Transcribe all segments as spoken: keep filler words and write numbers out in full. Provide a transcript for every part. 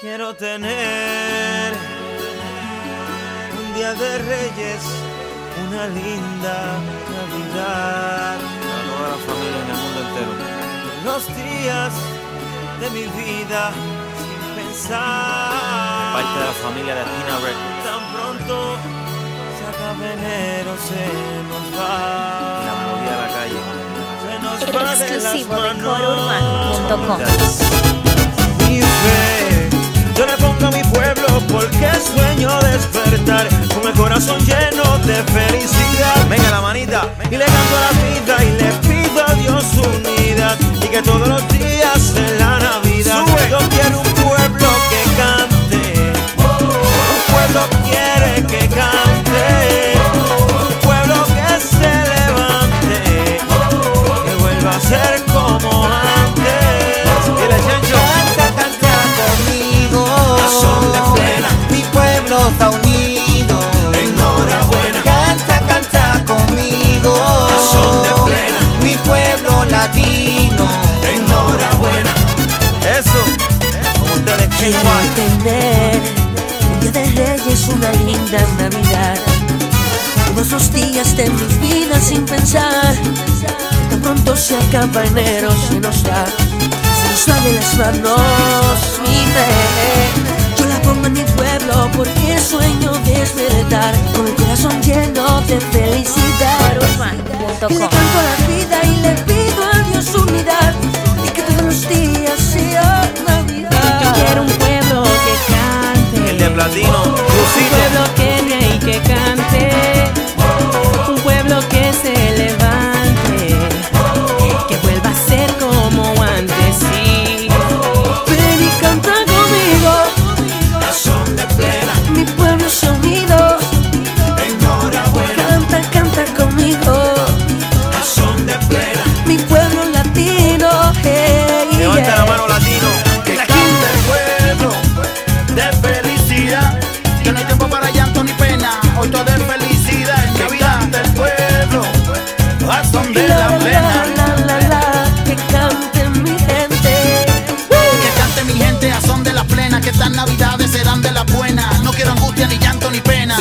Quiero tener un día de Reyes, una linda Navidad. Para toda la familia en el mundo entero. Los días de mi vida sin pensar. Parte de la familia de Tina Records. Tan pronto se acaba enero, se nos va. Y la melodía de la calle. Se nos va de las Exclusivo de manos. coro urbano punto com. Mi fe, yo le pongo a mi pueblo porque sueño despertar con el corazón lleno de felicidad. Venga la manita. Y le canto a la vida y le pido a Dios unidad y que todos los días en la Navidad Sube. yo quiero un pueblo que cante, un pueblo quiere que cante, un pueblo que se levante, que vuelva a ser como antes. Dile, Chencho. Canta, canta conmigo. Son de plena. Mi pueblo está unido. Enhorabuena. Canta, canta conmigo. Son de plena. Mi pueblo latino. Enhorabuena. Eso, como ustedes Quiero tener un día de Reyes, una linda Navidad. Todos los días de mi vida sin pensar. Tan pronto se acaba enero, se nos va. Se nos va de las manos mi fe. Yo la pongo en mi pueblo porque sueño despertar con el corazón lleno de felicidad. coro urbano punto Y le com. canto a la vida y le pido a Dios unidad y que todos los días sea Navidad. Yo quiero un pueblo que cante, El de platino. un Crucito. pueblo que ríe y que cante, un pueblo que se levante, que vuelva a ser como antes, sí. Ven y canta conmigo, son de plena. mi pueblo se ha unido. Enhorabuena. Canta, canta conmigo, Son de plena. mi pueblo latino. Hey, Levanta yeah. la mano latino. Que cante el pueblo de felicidad. Que no hay tiempo para llanto ni pena. Hoy todo es felicidad. En Que Navidad. cante el pueblo a son de La, la la, plena. la, la, la, que cante mi gente. Que cante mi gente a son de la plena. Que estas navidades serán de la buena. No quiero angustia ni llanto ni pena.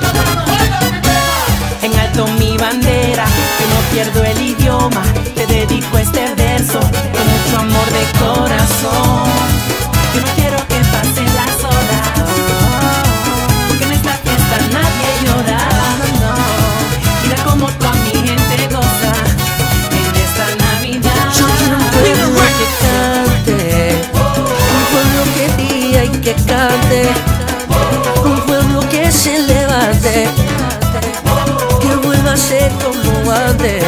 En alto mi bandera, que no pierdo el idioma. Te dedico este verso con mucho amor de corazón. Yo no quiero que pasen las horas, porque en esta fiesta nadie llora, no. Mira cómo toda mi gente goza en esta Navidad. Yo quiero un pueblo que cante, un pueblo que ría y que cante, un pueblo que se levante, que vuelva a ser como antes.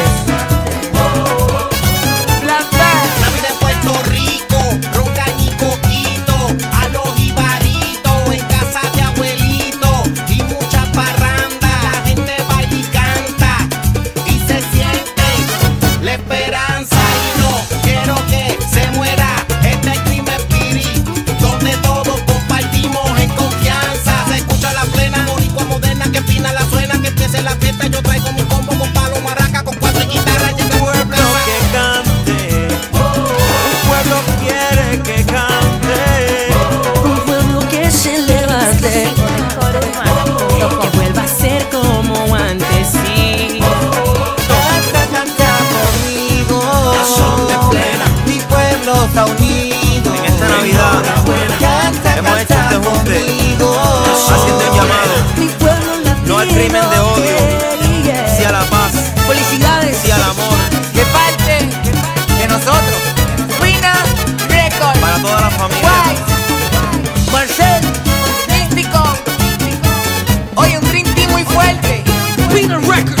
La vida en Puerto Rico, ronca y coquito, a los ibaritos, en casa de abuelito, y mucha parranda, la gente baila y canta, y se siente la esperanza, y no quiero que se muera este Dream Spirit, donde todos compartimos en confianza, se escucha la plena, boricua moderna, que fina la suena, que empiece la fiesta, yo traigo mi combo con palo, maraca, con cuatro y guitarra, llega un Pueblo que cante, un pueblo quiere que cante, Un pueblo que se levante, coro urbano punto com. Que vuelva a ser como antes, sí. Canta, canta conmigo. son de plena. Mi pueblo está unido. En esta Navidad Canta, hemos hecho canta este junte conmigo. haciendo el llamado. mi pueblo latino. No al crimen de odio, yeah. sí a la paz, Felicidades. sí al amor. De parte de nosotros. Wina Record. Para toda la familia. Marcel. Místico. Oye, un Dream Team muy fuerte. Winner Records.